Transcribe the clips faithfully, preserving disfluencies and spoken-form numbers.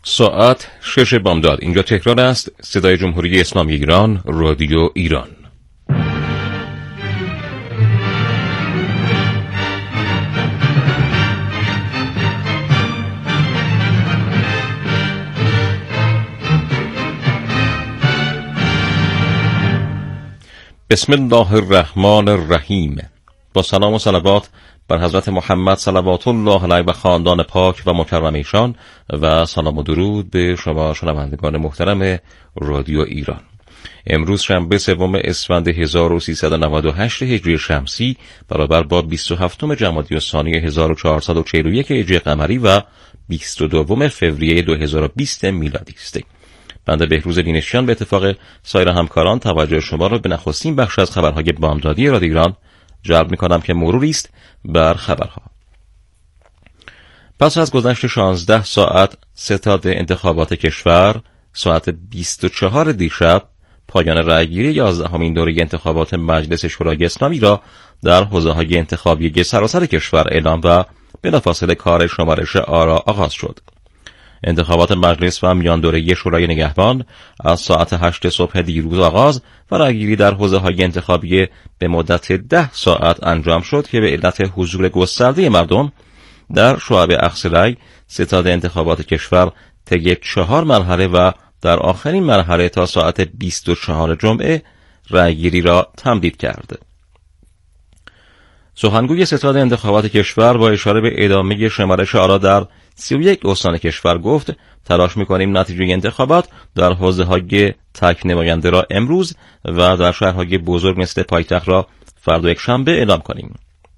ساعت شش بامداد. اینجا تهران است. صدای جمهوری اسلامی ایران، رادیو ایران. بسم الله الرحمن الرحیم. با سلام و صلوات بر حضرت محمد صلوات الله علیه و خاندان پاک و مکرم ایشان و سلام و درود به شما شنوندگان محترم رادیو ایران. امروز شنبه سوم اسفند هزار و سیصد و نود و هشت هجری شمسی برابر با بیست و هفتم جمادی الثانی هزار و چهارصد و چهل و یک هجری قمری و بیست و دو فوریه دو هزار و بیست میلادی است. بنده بهروز دینشیان به اتفاق سایر همکاران توجه شما را به نخستین بخش از خبرهای بامدادی رادیو ایران جلب می‌کنم که مروری است بر خبرها. پس از گذشت شانزده ساعت ستاد انتخابات کشور، ساعت بیست و چهار دیشب پایان رأیگیری یازدهمین دوره انتخابات مجلس شورای اسلامی را در حوزه‌های انتخابی سراسر کشور اعلام و بلافاصله کار شمارش آرا آغاز شد. انتخابات مجلس و میان دوره شورای نگهبان از ساعت هشت صبح دیروز آغاز و رأیگیری در حوزه‌های انتخابی به مدت ده ساعت انجام شد که به علت حضور گسترده مردم در شعب اخذ رأی ستاد انتخابات کشور طی چهار مرحله و در آخرین مرحله تا ساعت بیست و چهار جمعه رأیگیری را تمدید کرد. سخنگوی ستاد انتخابات کشور با اشاره به ادامه شمارش آرا در سی و یک استان کشور گفت تلاش می‌کنیم نتیجه انتخابات در حوزه‌های تک نماینده را امروز و در شهرهای بزرگ مثل پایتخت را فردا یکشنبه اعلام کنیم.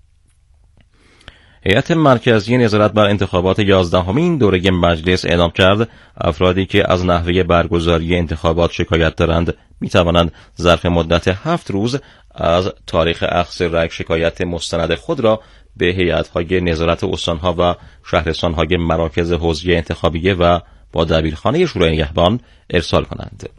هیئت مرکزی نظارت بر انتخابات یازدهمین دوره مجلس اعلام کرد افرادی که از نحوه برگزاری انتخابات شکایت دارند می‌توانند ظرف مدت هفت روز از تاریخ اخذ رأی شکایت مستند خود را به هیئت‌های نظارت استان‌ها و شهرستان‌های مراکز حوزه انتخابیه و با دبیرخانه شورای نگهبان ارسال کنند.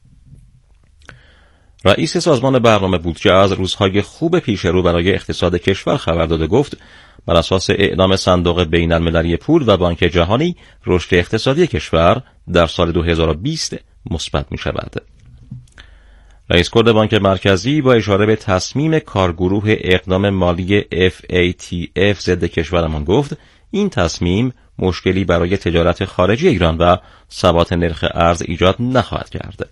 رئیس سازمان برنامه بودجه از روزهای خوب پیش رو برای اقتصاد کشور خبر داده گفت بر اساس اعلام صندوق بین‌المللی پول و بانک جهانی رشد اقتصادی کشور در سال دو هزار و بیست مثبت می‌شود. رئیس کل بانک مرکزی با اشاره به تصمیم کارگروه اقدام مالی اف ای تی اف ضد کشورمان گفت این تصمیم مشکلی برای تجارت خارجی ایران و ثبات نرخ ارز ایجاد نخواهد کرد.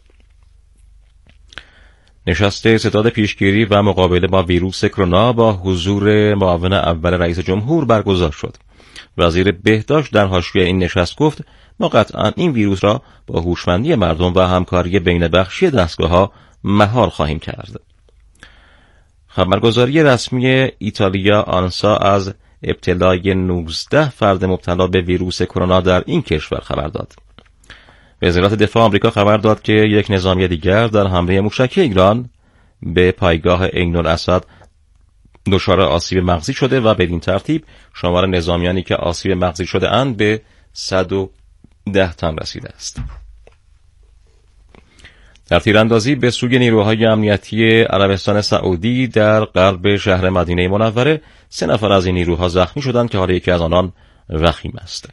نشست ستاد پیشگیری و مقابله با ویروس کرونا با حضور معاون اول رئیس جمهور برگزار شد. وزیر بهداشت در حاشیه این نشست گفت ما قطعاً این ویروس را با هوشمندی مردم و همکاری بین بخشی دستگاه‌ها مهار خواهیم کرد. خبرگزاری رسمی ایتالیا آنسا از ابتلای نوزده فرد مبتلا به ویروس کرونا در این کشور خبر داد. وزارت دفاع آمریکا خبر داد که یک نظامی دیگر در حمله موشکی ایران به پایگاه عین‌الاسد دچار آسیب مغزی شده و بدین ترتیب شمار نظامیانی که آسیب مغزی شده اند به صد و ده تن رسیده است. در تیراندازی به سوی نیروهای امنیتی عربستان سعودی در غرب شهر مدینه منوره سه نفر از این نیروها زخمی شدند که حالا یکی از آنان وخیم است.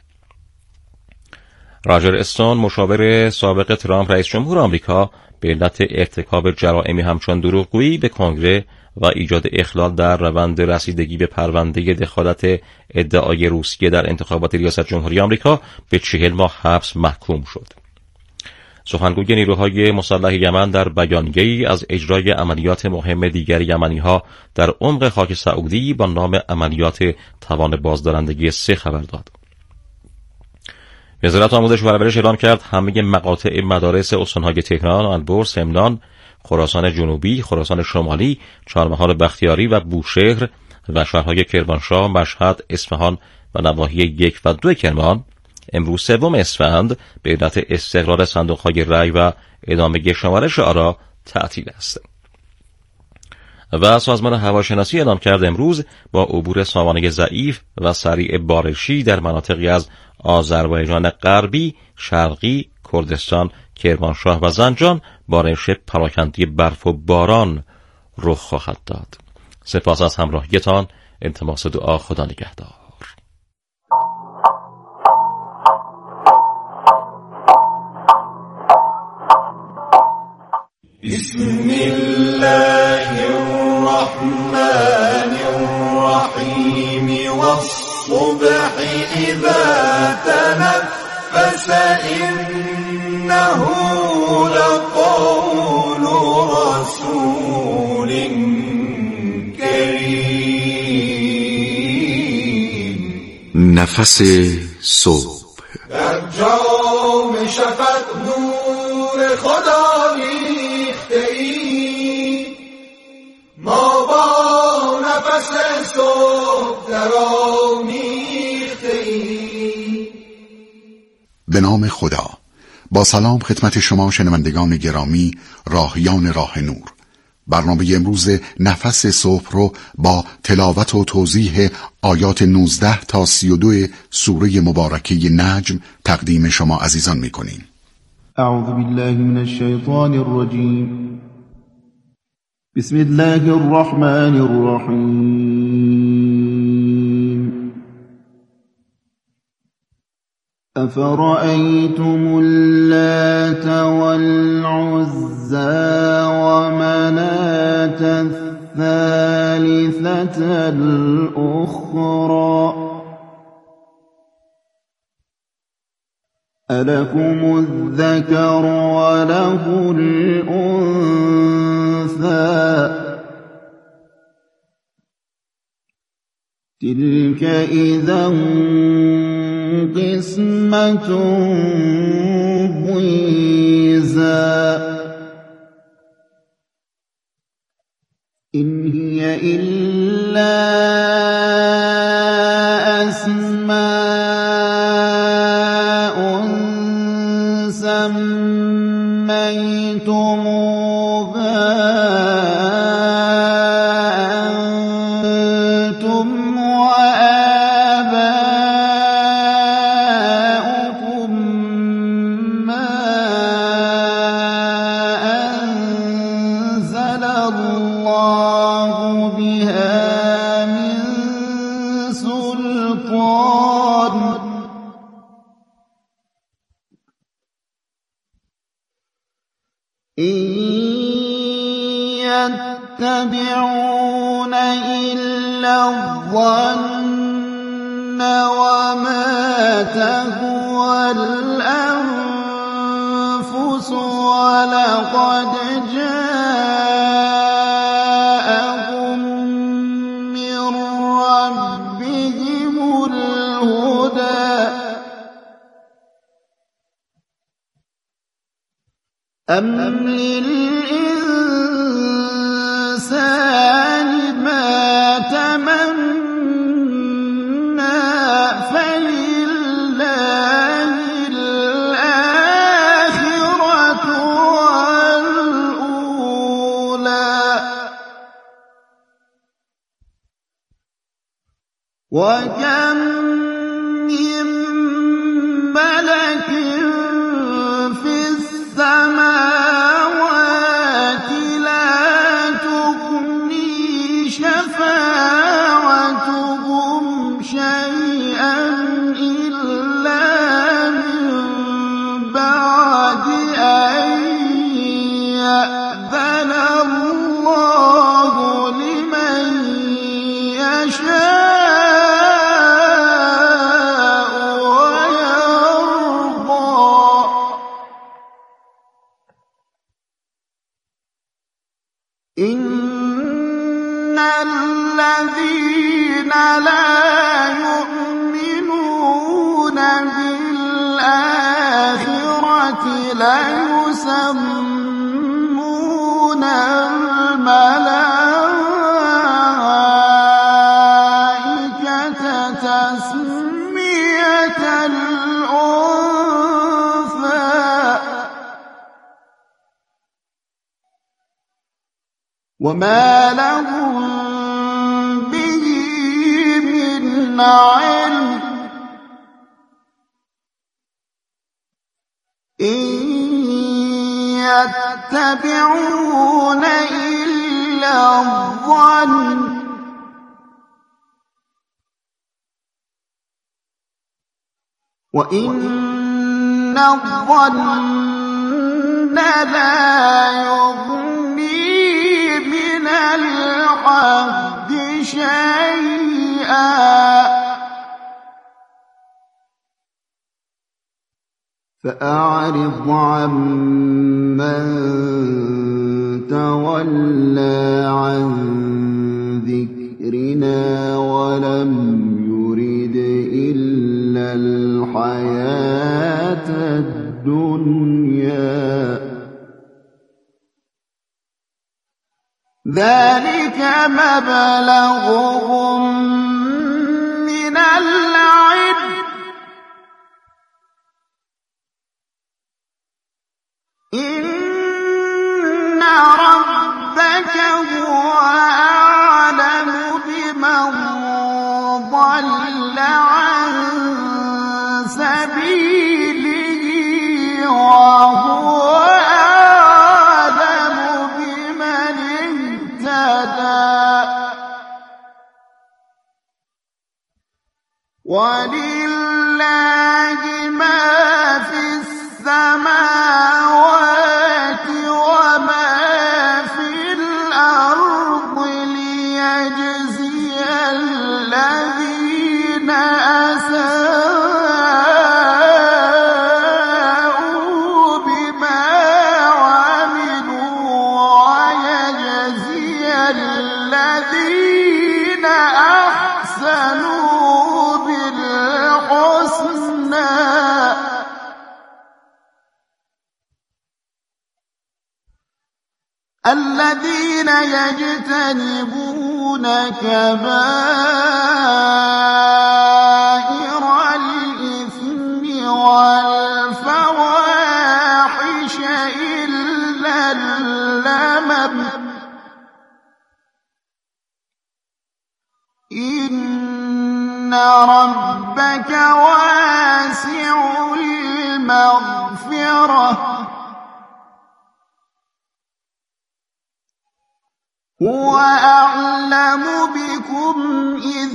راجر استون مشاور سابق ترامپ رئیس جمهور آمریکا به علت ارتکاب جرائمی همچون دروغگویی به کنگره و ایجاد اخلال در روند رسیدگی به پرونده دخالت ادعای روسیه در انتخابات ریاست جمهوری آمریکا به چهل ماه حبس محکوم شد. سخنگوی نیروهای مسلح یمن در بیانیه‌ای از اجرای عملیات مهم دیگر یمنی‌ها در عمق خاک سعودی با نام عملیات توان بازدارندگی سه خبر داد. وزارت آموزش و پرورش اعلام کرد همه مقاطع مدارس استان‌های تهران، البرز، همدان، خراسان جنوبی، خراسان شمالی، چهارمحال بختیاری و بوشهر و شهرهای کرمانشاه، مشهد، اصفهان و نواحی یک و دو کرمان امروز سوم اسفند به علت استقرار صندوق‌های رأی و ادامه شمارش آرا تعطیل است. و سازمان هواشناسی اعلام کرد امروز با عبور سامانه ضعیف و سریع بارشی در مناطقی از آذربایجان غربی، شرقی، کردستان، کرمانشاه و زنجان بارش پراکنده برف و باران رخ خواهد داد. سپاس از همراهیتان. التماس دعا. خدا نگهدار. النعيم والصبح إذا تنفس إنه لقول رسول كريم. نفس صبح در جام شفق نور خدا ریخته ای، ما با نفس صبح در آمیخته ای. به نام خدا. با سلام خدمت شما شنوندگان گرامی، راهیان راه نور. برنامه امروز نفس صبح رو با تلاوت و توضیح آیات نوزده تا سی و دو سوره مبارکه نجم تقدیم شما عزیزان می‌کنیم. اعوذ بالله من الشیطان الرجیم. بسم الله الرحمن الرحیم. أفرأيتم اللات والعزى ومناة الثالثة الأخرى ألكم الذكر وله الأنثى تلك إذا قسمة ضيزى إن هي إلا أسماء سميتموها أنتم وآباؤكم ما أنزل الله بها من سلطان إن يتبعون إلا الظن وما تهوى الأنفس ولقد جاءهم من ربهم الهدى أم للإنسان ما تمنى فلله الآخرة والأولى وكم من ملك في السماوات لا تغني شفاعتهم شيئا إلا من بعد أن يأذن الله لمن يشاء إن الذين لا يؤمنون بالآخرة ليسمون الملائكة تسمية الأنثى وما لهم به من علم إن يتبعون إلا الظن وإن الظن لا يغني من الحق شيئا شيئا فأعرض عمن تولى عن ذكرنا ولم يرد إلا الحياة الدنيا ذلك مبلغهم من العلم إن ربك هو أعلم بمن ضل عن سبيله وهو أعلم بمن اهتدى ولله ما في السماوات وما في الأرض ليجزي الذين أساءوا بما عملوا ويجزي الذين أحسنوا بالحسنى الذين يجتنبون كبائر الإثم والفواحش إلا اللمم إن ربك واسع المغفرة هو أعلم بكم إذ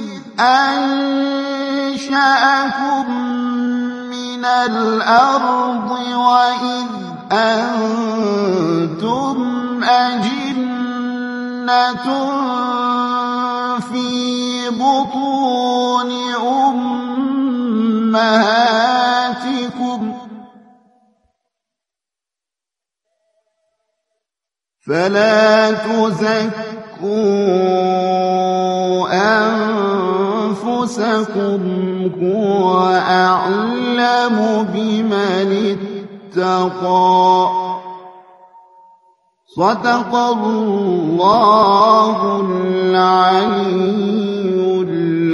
أنشأكم من الأرض وإذ أنتم أجنة في بطون أمهاتكم فلا تزكوا أنفسكم هو أعلم بمن اتقى صدق الله العلي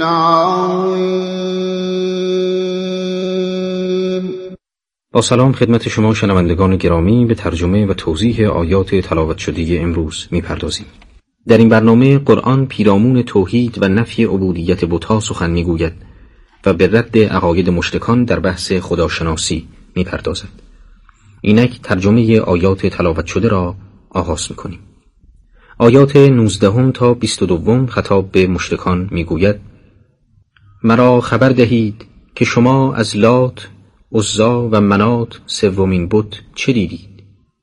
العظيم. با سلام خدمت شما شنوندگان گرامی، به ترجمه و توضیح آیات تلاوت شده امروز می‌پردازیم. در این برنامه قرآن پیرامون توحید و نفی عبودیت بت‌ها سخن می‌گوید و به رد عقاید مشرکان در بحث خداشناسی می‌پردازد. اینک ترجمه آیات تلاوت شده را آغاز می‌کنیم. آیات نوزدهم تا بیست و دو خطاب به مشرکان می‌گوید: مرا خبر دهید که شما از لات، عزا و منات سومین بت چه دیدید؟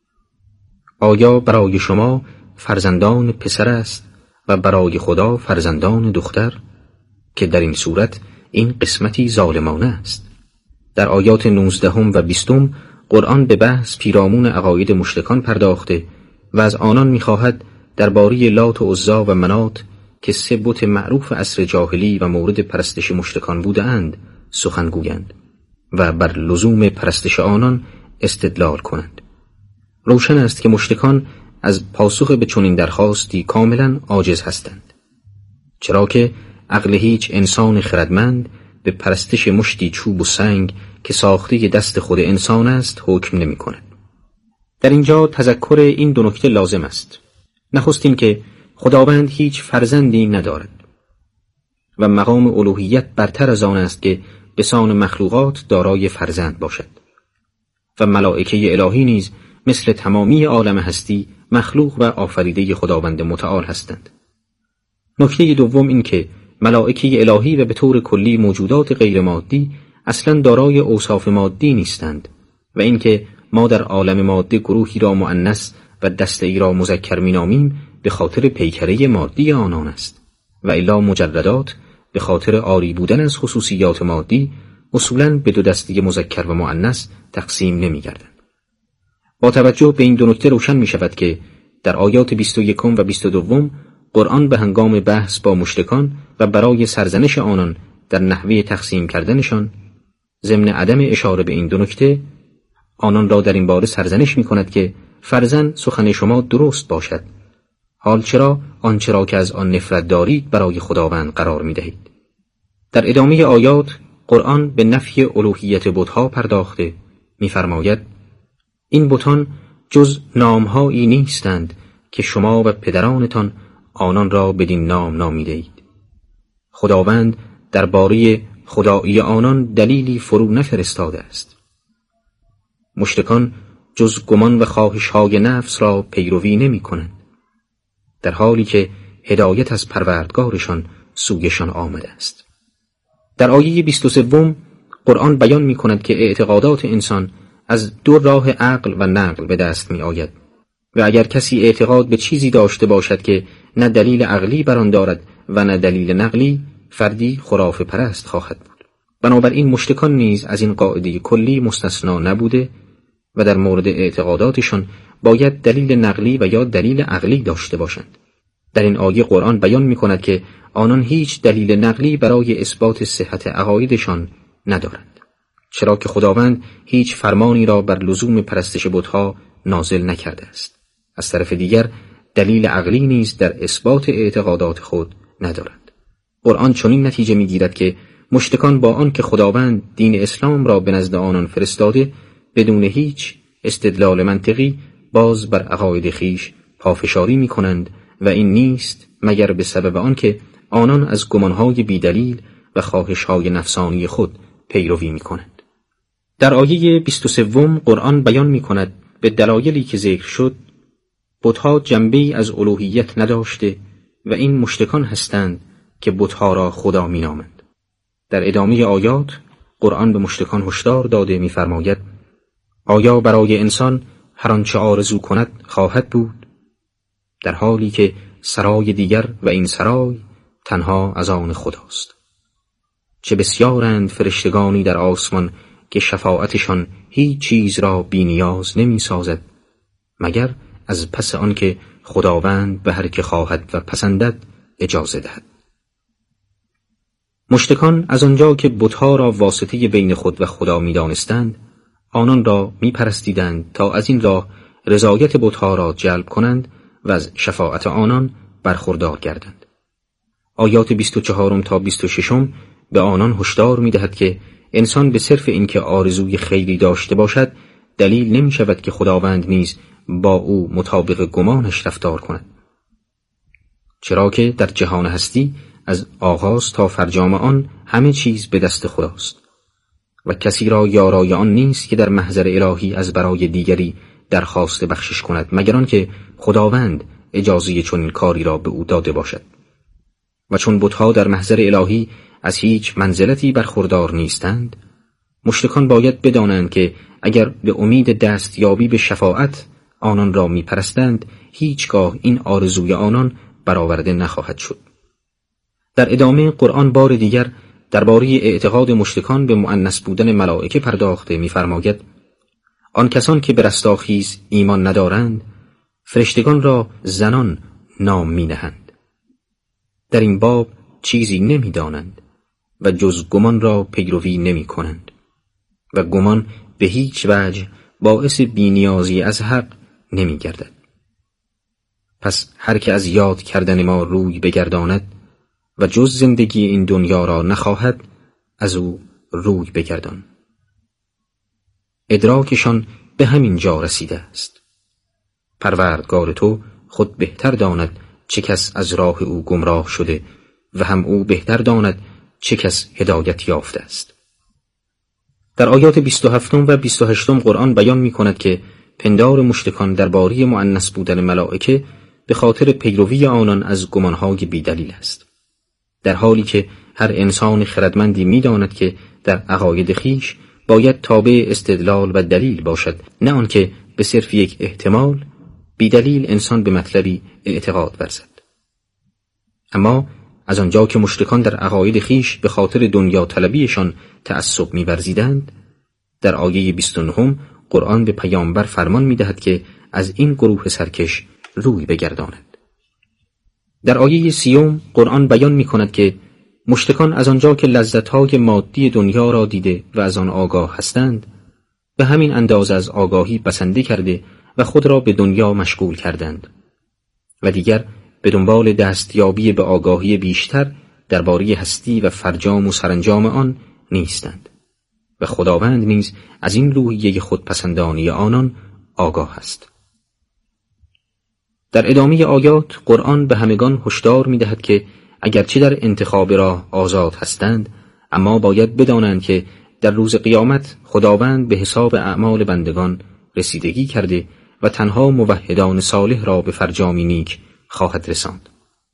آیا برای شما فرزندان پسر است و برای خدا فرزندان دختر؟ که در این صورت این قسمتی ظالمانه است. در آیات نوزدهم و بیستم قرآن به بحث پیرامون عقاید مشرکان پرداخته و از آنان می‌خواهد درباره لات و عزا و منات که سه بت معروف عصر جاهلی و مورد پرستش مشرکان بودند سخن گویند و بر لزوم پرستش آنان استدلال کنند. روشن است که مشرکان از پاسخ به چنین درخواستی کاملا عاجز هستند، چرا که عقل هیچ انسان خردمند به پرستش مشتی چوب و سنگ که ساخته دست خود انسان است حکم نمی کند. در اینجا تذکر این دو نکته لازم است. نخست این که خداوند هیچ فرزندی ندارد و مقام الوهیت برتر از آن است که به سان مخلوقات دارای فرزند باشد و ملائکه الهی نیز مثل تمامی عالم هستی مخلوق و آفریده خداوند متعال هستند. نکته دوم این که ملائکه الهی و به طور کلی موجودات غیر مادی اصلا دارای اوصاف مادی نیستند و این که ما در عالم ماده گروهی را مؤنث و دسته‌ای را مذکر می‌نامیم به خاطر پیکره مادی آنان است و الا مجردات به خاطر عاری بودن از خصوصیات مادی اصولاً به دو دسته مذکر و مؤنث تقسیم نمی‌گردند. با توجه به این دو نکته روشن می‌شود که در آیات بیست و یک و بیست و دو قرآن به هنگام بحث با مشرکان و برای سرزنش آنان در نحوه تقسیم کردنشان، ضمن عدم اشاره به این دو نکته، آنان را در این باره سرزنش می‌کند که فرضاً سخن شما درست باشد، حال چرا آنچه را که از آن نفرت دارید برای خداوند قرار می‌دهید. در ادامه آیات قرآن به نفی الوهیت بت‌ها پرداخته می‌فرماید: این بتان جز نام‌هایی نیستند که شما و پدرانتان آنان را بدین نام نامیدید. خداوند درباره خدایی آنان دلیلی فرو نفرستاده است. مشرکان جز گمان و خواهش‌های نفس را پیروی نمی‌کنند، در حالی که هدایت از پروردگارشان سویشان آمده است. در آیه بیست و سه قرآن بیان می‌کند که اعتقادات انسان از دو راه عقل و نقل به دست می‌آید و اگر کسی اعتقاد به چیزی داشته باشد که نه دلیل عقلی بر آن دارد و نه دلیل نقلی، فردی خرافه پرست خواهد بود. بنابراین مشرکان نیز از این قاعده کلی مستثنا نبوده و در مورد اعتقاداتشان باید دلیل نقلی و یا دلیل عقلی داشته باشند. در این آیه قرآن بیان می‌کند که آنان هیچ دلیل نقلی برای اثبات صحت عقایدشان ندارند، چرا که خداوند هیچ فرمانی را بر لزوم پرستش بت‌ها نازل نکرده است. از طرف دیگر دلیل عقلی نیز در اثبات اعتقادات خود ندارند. قرآن چنین نتیجه می‌گیرد که مشرکان با آن که خداوند دین اسلام را به نزد آنان فرستاده، بدون هیچ استدلال منطقی باز بر عقاید خیش پافشاری می‌کنند و این نیست مگر به سبب آن که آنان از گمانهای بیدلیل و خواهش‌های نفسانی خود پیروی می‌کنند. در آیه بیست و سه قرآن بیان می‌کند به دلایلی که ذکر شد بت‌ها جنبه‌ای از الوهیت نداشته و این مشرکان هستند که بت‌ها را خدا می‌نامند. در ادامه آیات قرآن به مشرکان هشدار داده می‌فرماید: آیا برای انسان هر آنچه آرزو کند خواهد بود، در حالی که سرای دیگر و این سرای تنها از آن خداست. چه بسیارند فرشتگانی در آسمان که شفاعتشان هیچ چیز را بی نیاز نمی سازد مگر از پس آن که خداوند به هر که خواهد و پسندد اجازه دهد. مشرکان از آنجا که بت‌ها را واسطه بین خود و خدا می دانستند، آنان را می پرستیدند تا از این راه رضایت بت‌ها را جلب کنند و از شفاعت آنان برخوردار گردند. آیات بیست و چهار تا بیست و شش به آنان هشدار می دهد که انسان به صرف اینکه آرزوی خیری داشته باشد دلیل نمی شود که خداوند نیز با او مطابق گمانش رفتار کند، چرا که در جهان هستی از آغاز تا فرجام آن همه چیز به دست خداست و کسی را یارای آن نیست که در محضر الهی از برای دیگری درخواست بخشش کند مگر آنکه خداوند اجازه چنین کاری را به او داده باشد. و چون بت‌ها در محضر الهی از هیچ منزلتی برخوردار نیستند، مشرکان باید بدانند که اگر به امید دستیابی به شفاعت آنان را می پرستند، هیچگاه این آرزوی آنان برآورده نخواهد شد. در ادامه قرآن بار دیگر درباره اعتقاد مشرکان به مؤنث بودن ملائکه پرداخته می‌فرماید: آن کسان که به رستاخیز ایمان ندارند فرشتگان را زنان نام می‌نهند. در این باب چیزی نمی‌دانند و جز گمان را پیروی نمی‌کنند و گمان به هیچ وجه باعث بی‌نیازی از حق نمی‌گردد. پس هر که از یاد کردن ما روی بگرداند و جز زندگی این دنیا را نخواهد، از او روی بگردان. ادراکشان به همین جا رسیده است. پروردگار تو خود بهتر داند چه کس از راه او گمراه شده و هم او بهتر داند چه کس هدایت یافته است. در آیات بیست و هفت و بیست و هشت قرآن بیان می کند که پندار مشرکان درباره مؤنث بودن ملائکه به خاطر پیروی آنان از گمانهای بیدلیل است، در حالی که هر انسان خردمندی می داند که در عقاید خیش باید تابع استدلال و دلیل باشد، نه آنکه به صرف یک احتمال بیدلیل انسان به مطلبی اعتقاد ورزد. اما از آنجا که مشرکان در عقاید خیش به خاطر دنیا طلبیشان تعصب می‌ورزیدند، در آیه بیست و نه قرآن به پیامبر فرمان می‌دهد که از این گروه سرکش روی بگرداند. در آیه سیوم قرآن بیان می‌کند که مشرکان از آنجا که لذت‌های مادی دنیا را دیده و از آن آگاه هستند، به همین اندازه از آگاهی بسنده کرده و خود را به دنیا مشغول کردند و دیگر به دنبال دستیابی به آگاهی بیشتر درباره هستی و فرجام و سرانجام آن نیستند و خداوند نیز از این روحیه خودپسندانی آنان آگاه است. در ادامه آیات قرآن به همگان هشدار می‌دهد که اگرچه در انتخاب راه آزاد هستند، اما باید بدانند که در روز قیامت خداوند به حساب اعمال بندگان رسیدگی کرده و تنها موحدان صالح را به فرجامی نیک خواهد رساند.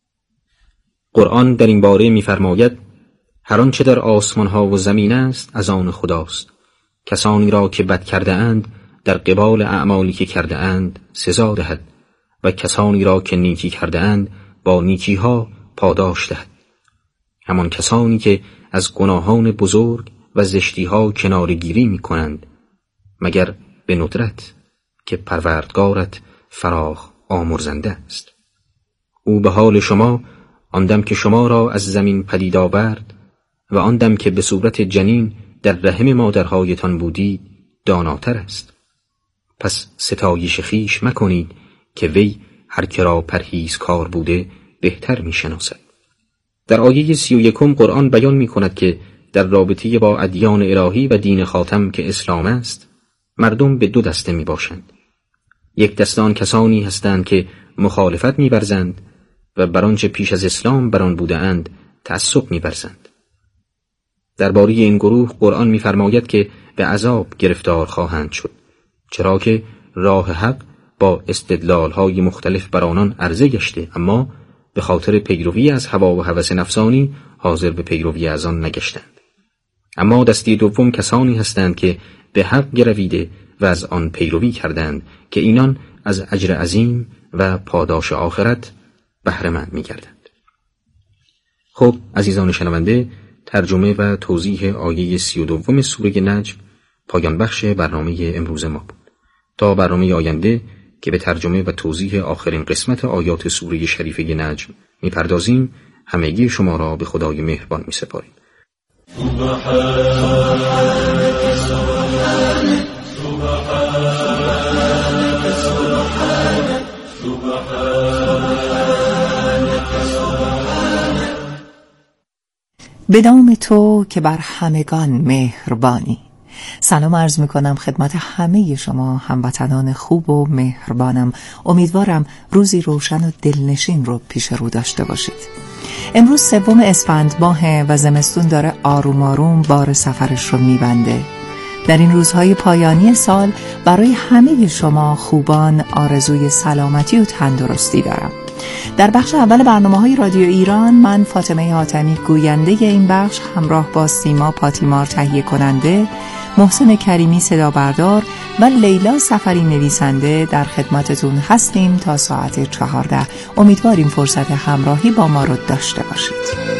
قرآن در این باره می‌فرماید: هر آنچه در آسمان‌ها و زمین است از آن خداست. کسانی را که بد کرده اند در قبال اعمالی که کرده اند سزا دهد و کسانی را که نیکی کرده اند با نیکی‌ها پاداش دهد. همان کسانی که از گناهان بزرگ و زشتی‌ها کناره‌گیری می‌کنند مگر به ندرت که پروردگارت فراخ آمرزنده است. او به حال شما آن دم که شما را از زمین پدید آورد و آن دم که به صورت جنین در رحم مادرهایتان بودید داناتر است. پس ستایش خویش مکنید که وی هر که را پرهیزکار بوده بهتر می‌شناسد. در آیه سی و یکم قرآن بیان می‌کند که در رابطه با ادیان الهی و دین خاتم که اسلام است، مردم به دو دسته میباشند. یک دسته آن کسانی هستند که مخالفت می‌ورزند و بر آنچه پیش از اسلام بر آن بوده‌اند تعصب می‌ورزند. درباره این گروه قرآن می‌فرماید که به عذاب گرفتار خواهند شد، چرا که راه حق با استدلال‌های مختلف بر آنان عرضه گشته، اما به خاطر پیروی از هوا و هوس نفسانی حاضر به پیروی از آن نگشتند. اما دسته دوم کسانی هستند که به حق گرویده و از آن پیروی کردند که اینان از اجر عظیم و پاداش آخرت بهره مند می‌گردند. خب عزیزان شنونده، ترجمه و توضیح آیه سی و دوم سوره نجم پایان بخش برنامه امروز ما بود. تا برنامه آینده که به ترجمه و توضیح آخرین قسمت آیات سوره شریفه نجم می‌پردازیم، همگی شما را به خدای مهربان می‌سپاریم. به نام تو که بر همگان مهربانی. سلام عرض می کنم خدمت همه شما هموطنان خوب و مهربانم. امیدوارم روزی روشن و دلنشین رو پیش رو داشته باشید. امروز سوم اسفند ماه و زمستون داره آروم آروم بار سفرش رو میبنده. در این روزهای پایانی سال برای همه شما خوبان آرزوی سلامتی و تندرستی دارم. در بخش اول برنامه‌های رادیو ایران من فاطمه حاتمی گوینده این بخش همراه با سیما پاتیمار تهیه کننده، محسن کریمی صدا بردار و لیلا سفری نویسنده در خدمتتون هستیم تا ساعت چهارده. امیدواریم فرصت همراهی با ما رو داشته باشید.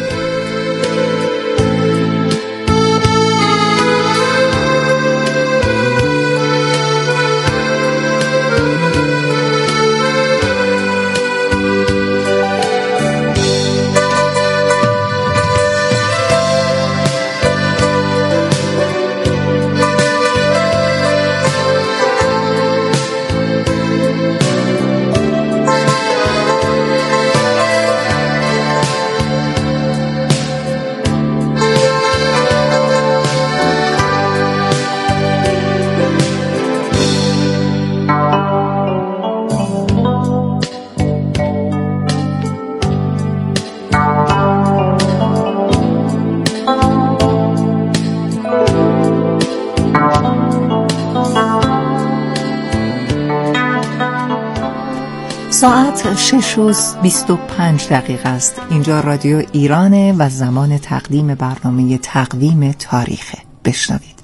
ساعت شش و بیست و پنج دقیقه است. اینجا رادیو ایرانه و زمان تقدیم برنامه تقویم تاریخه. بشنوید.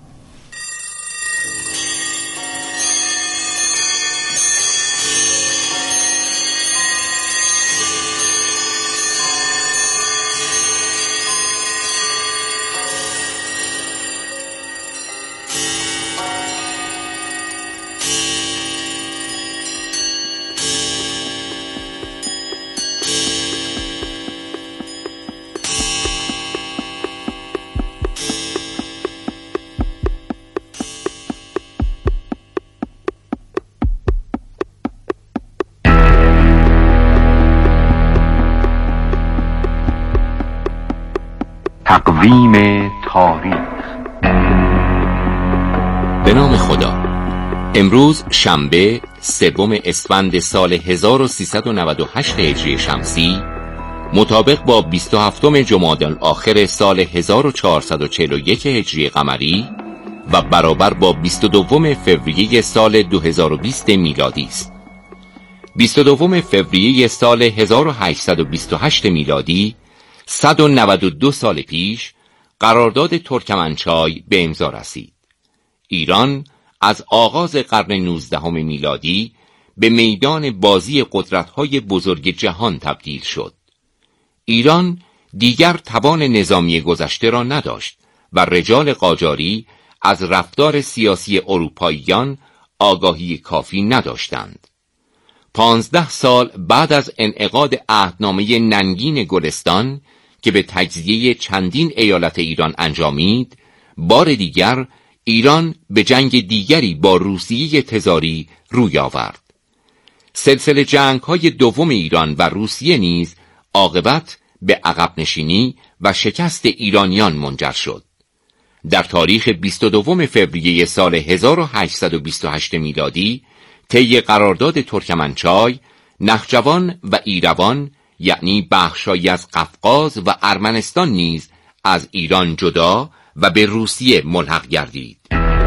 تقویم تاریخ. به نام خدا. امروز شنبه سوم اسفند سال هزار و سیصد و نود و هشت هجری شمسی، مطابق با بیست و هفتم جمادی الاخر سال هزار و چهارصد و چهل و یک هجری قمری و برابر با بیست و دو فوریه سال دو هزار و بیست میلادی است. بیست و دو فوریه سال هزار و هشتصد و بیست و هشت میلادی، صد و نود و دو سال پیش قرارداد ترکمنچای به امضا رسید. ایران از آغاز قرن نوزدهم میلادی به میدان بازی قدرت‌های بزرگ جهان تبدیل شد. ایران دیگر توان نظامی گذشته را نداشت و رجال قاجاری از رفتار سیاسی اروپاییان آگاهی کافی نداشتند. پانزده سال بعد از انعقاد عهدنامه ننگین گلستان که به تجزیه چندین ایالت ایران انجامید، بار دیگر ایران به جنگ دیگری با روسیه تزاری روی آورد. سلسله جنگ‌های دوم ایران و روسیه نیز عاقبت به عقب نشینی و شکست ایرانیان منجر شد. در تاریخ بیست و دو فوریه سال هزار و هشتصد و بیست و هشت میلادی، طی قرارداد ترکمنچای، نخجوان و ایروان یعنی بخشایی از قفقاز و ارمنستان نیز از ایران جدا و به روسیه ملحق گردید.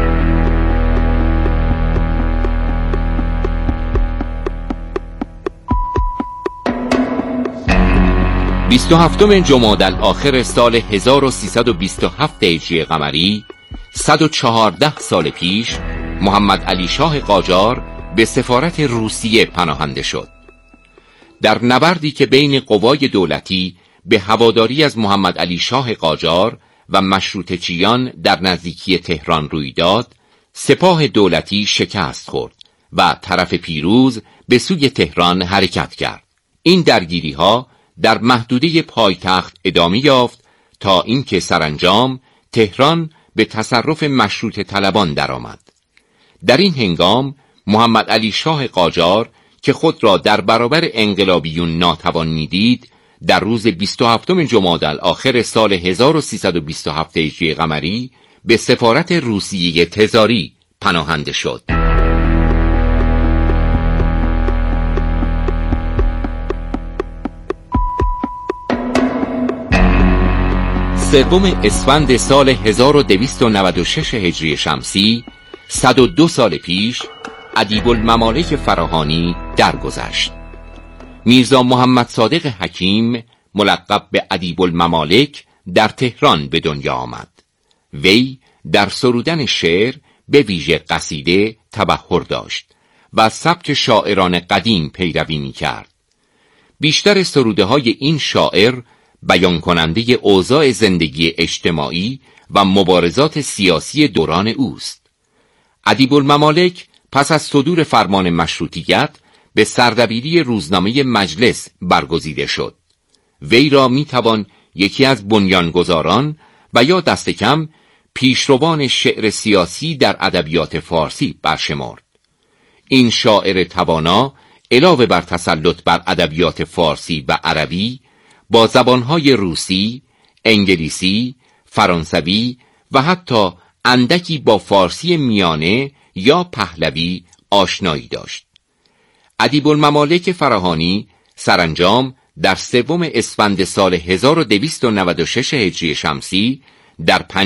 بیست و هفتم جمادی الاخر سال هزار و سیصد و بیست و هفت هجری قمری، صد و چهارده سال پیش محمد علی شاه قاجار به سفارت روسیه پناهنده شد. در نبردی که بین قوای دولتی به هواداری از محمد علی شاه قاجار و مشروطه چیان در نزدیکی تهران روی داد، سپاه دولتی شکست خورد و طرف پیروز به سوی تهران حرکت کرد. این درگیری ها در محدوده پایتخت ادامه یافت تا اینکه سرانجام تهران به تصرف مشروطه طلبان درآمد. در این هنگام محمد علی شاه قاجار که خود را در برابر انقلابیون ناتوان می‌دید، در روز بیست و هفتم جمادی الاخر سال هزار و سیصد و بیست و هفت هجری قمری به سفارت روسیه تزاری پناهنده شد. سوم اسفند سال هزار و دویست و نود و شش هجری شمسی، صد و دو سال پیش ادیب الممالک فراهانی درگذشت. میرزا محمد صادق حکیم ملقب به ادیب الممالک در تهران به دنیا آمد. وی در سرودن شعر به ویژه قصیده تبحر داشت و از سبک شاعران قدیم پیروی می‌کرد. بیشتر سروده های این شاعر بیان کننده اوضاع زندگی اجتماعی و مبارزات سیاسی دوران اوست. ادیب الممالک پس از صدور فرمان مشروطیت به سردبیری روزنامه مجلس برگزیده شد. وی را می توان یکی از بنیانگذاران و یا دست کم پیشروان شعر سیاسی در ادبیات فارسی برشمرد. این شاعر توانا علاوه بر تسلط بر ادبیات فارسی و عربی، با زبانهای روسی، انگلیسی، فرانسوی و حتی اندکی با فارسی میانه یا پهلوی آشنایی داشت. ادیب الممالک فراهانی سرانجام در سوم اسفند سال هزار و دویست و نود و شش هجری شمسی در